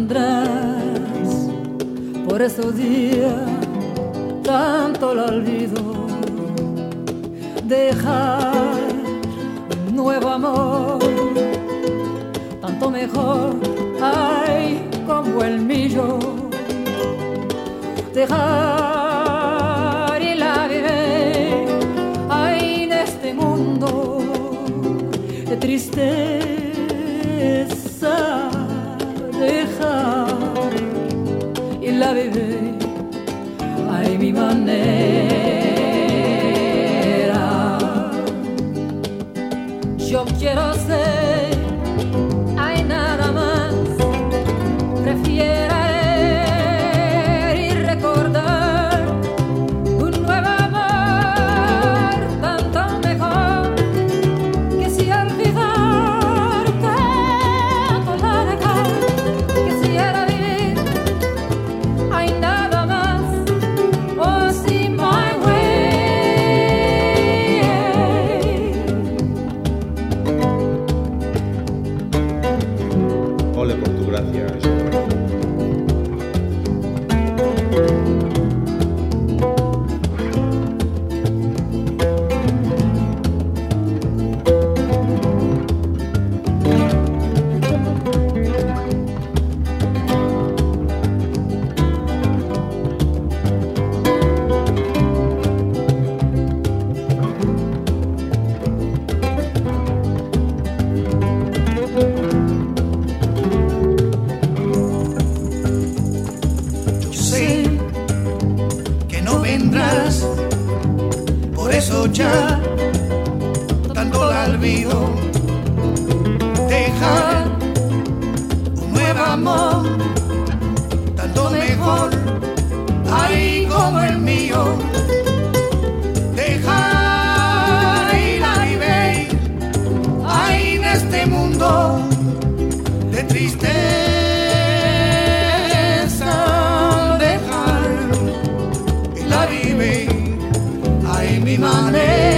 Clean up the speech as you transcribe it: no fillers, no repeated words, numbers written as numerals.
vendrás, por esos días tanto lo olvido, dejar un nuevo amor, tanto mejor, ay, como el mío, dejar y la vive, ay, en este mundo de tristeza, dejar y la vive, ay, mi manera. Yo quiero ser, ay, nada más, prefiero y recordar un nuevo amor, tanto mejor que si olvidar, tanto largar, quisiera vivir, ay, nada más, oh, see my way. Ole por tu gracia, Yo sé que no vendrás, por eso ya tanto la olvido, dejar un nuevo amor, tanto mejor, ay, como el mío, dejar y la vivir, ay, en este mundo de tristeza, dejar y la vive, ay, mi manera.